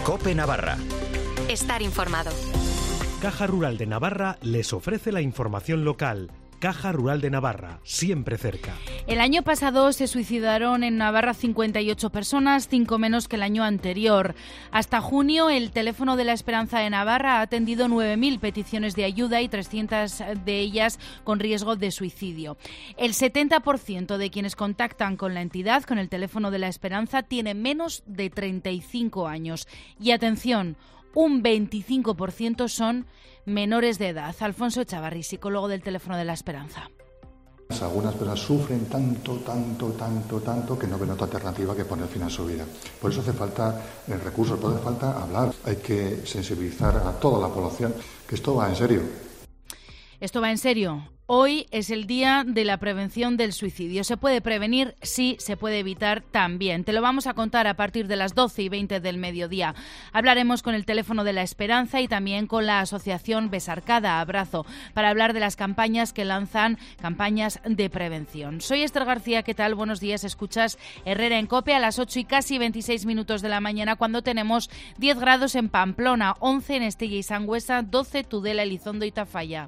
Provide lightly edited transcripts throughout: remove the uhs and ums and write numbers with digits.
COPE Navarra. Estar informado. Caja Rural de Navarra les ofrece la información local. Caja Rural de Navarra, siempre cerca. El año pasado se suicidaron en Navarra 58 personas, 5 menos que el año anterior. Hasta junio, el teléfono de la Esperanza de Navarra ha atendido 9.000 peticiones de ayuda y 300 de ellas con riesgo de suicidio. El 70% de quienes contactan con la entidad, con el teléfono de la Esperanza, tiene menos de 35 años. Y atención, un 25% son menores de edad. Alfonso Echavarri, psicólogo del teléfono de la Esperanza. Algunas personas sufren tanto que no ven otra alternativa que poner fin a su vida. Por eso hace falta recursos, hace falta hablar. Hay que sensibilizar a toda la población que esto va en serio. Esto va en serio. Hoy es el día de la prevención del suicidio. ¿Se puede prevenir? Sí, se puede evitar también. Te lo vamos a contar a partir de las 12:20 del mediodía. Hablaremos con el teléfono de la Esperanza y también con la asociación Besarcada Abrazo para hablar de las campañas que lanzan, campañas de prevención. Soy Esther García, ¿qué tal? Buenos días. Escuchas Herrera en COPE a las 8 y casi 26 minutos de la mañana cuando tenemos 10 grados en Pamplona, 11 en Estella y Sangüesa, 12 Tudela, Elizondo y Tafalla.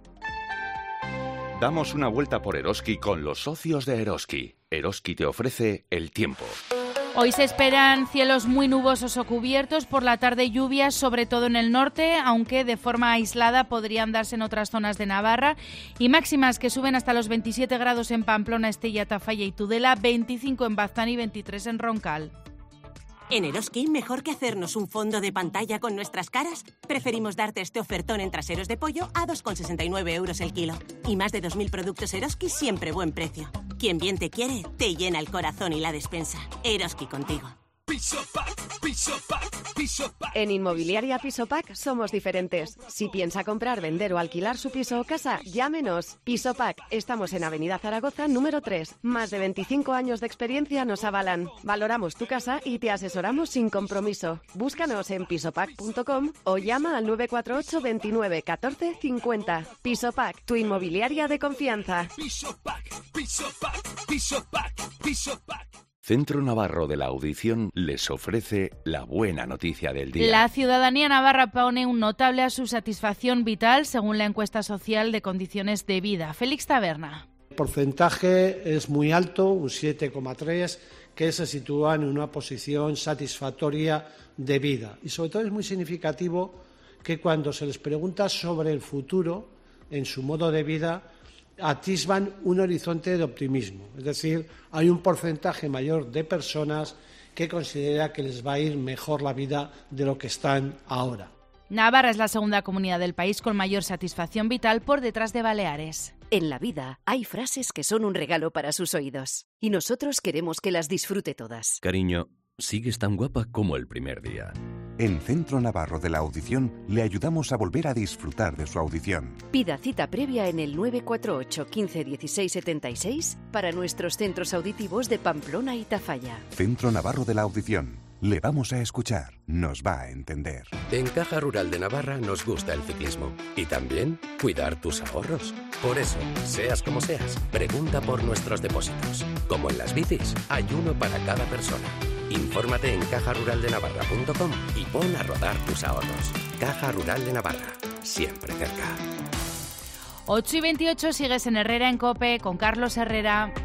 Damos una vuelta por Eroski con los socios de Eroski. Eroski te ofrece el tiempo. Hoy se esperan cielos muy nubosos o cubiertos, por la tarde lluvias, sobre todo en el norte, aunque de forma aislada podrían darse en otras zonas de Navarra, y máximas que suben hasta los 27 grados en Pamplona, Estella, Tafalla y Tudela, 25 en Baztán y 23 en Roncal. En Eroski, mejor que hacernos un fondo de pantalla con nuestras caras, preferimos darte este ofertón en traseros de pollo a 2,69 euros el kilo. Y más de 2.000 productos Eroski, siempre buen precio. Quien bien te quiere, te llena el corazón y la despensa. Eroski contigo. En Inmobiliaria Pisopack somos diferentes. Si piensa comprar, vender o alquilar su piso o casa, llámenos. Pisopack, estamos en Avenida Zaragoza, número 3. Más de 25 años de experiencia nos avalan. Valoramos tu casa y te asesoramos sin compromiso. Búscanos en pisopack.com o llama al 948 29 14 50. Pisopack, tu inmobiliaria de confianza. Pisopack. Centro Navarro de la Audición les ofrece la buena noticia del día. La ciudadanía navarra pone un notable a su satisfacción vital según la encuesta social de condiciones de vida. Félix Taberna. El porcentaje es muy alto, un 7,3, que se sitúa en una posición satisfactoria de vida. Y sobre todo es muy significativo que cuando se les pregunta sobre el futuro, en su modo de vida, atisban un horizonte de optimismo. Es decir, hay un porcentaje mayor de personas que considera que les va a ir mejor la vida de lo que están ahora. Navarra es la segunda comunidad del país con mayor satisfacción vital por detrás de Baleares. En la vida hay frases que son un regalo para sus oídos y nosotros queremos que las disfrute todas. Cariño, sigues tan guapa como el primer día. En Centro Navarro de la Audición le ayudamos a volver a disfrutar de su audición. Pida cita previa en el 948 15 16 76 para nuestros centros auditivos de Pamplona y Tafalla. Centro Navarro de la Audición. Le vamos a escuchar, nos va a entender. En Caja Rural de Navarra nos gusta el ciclismo y también cuidar tus ahorros. Por eso, seas como seas, pregunta por nuestros depósitos. Como en las bicis, hay uno para cada persona. Infórmate en cajaruraldenavarra.com y pon a rodar tus ahorros. Caja Rural de Navarra, siempre cerca. 8:28, sigues en Herrera en COPE con Carlos Herrera.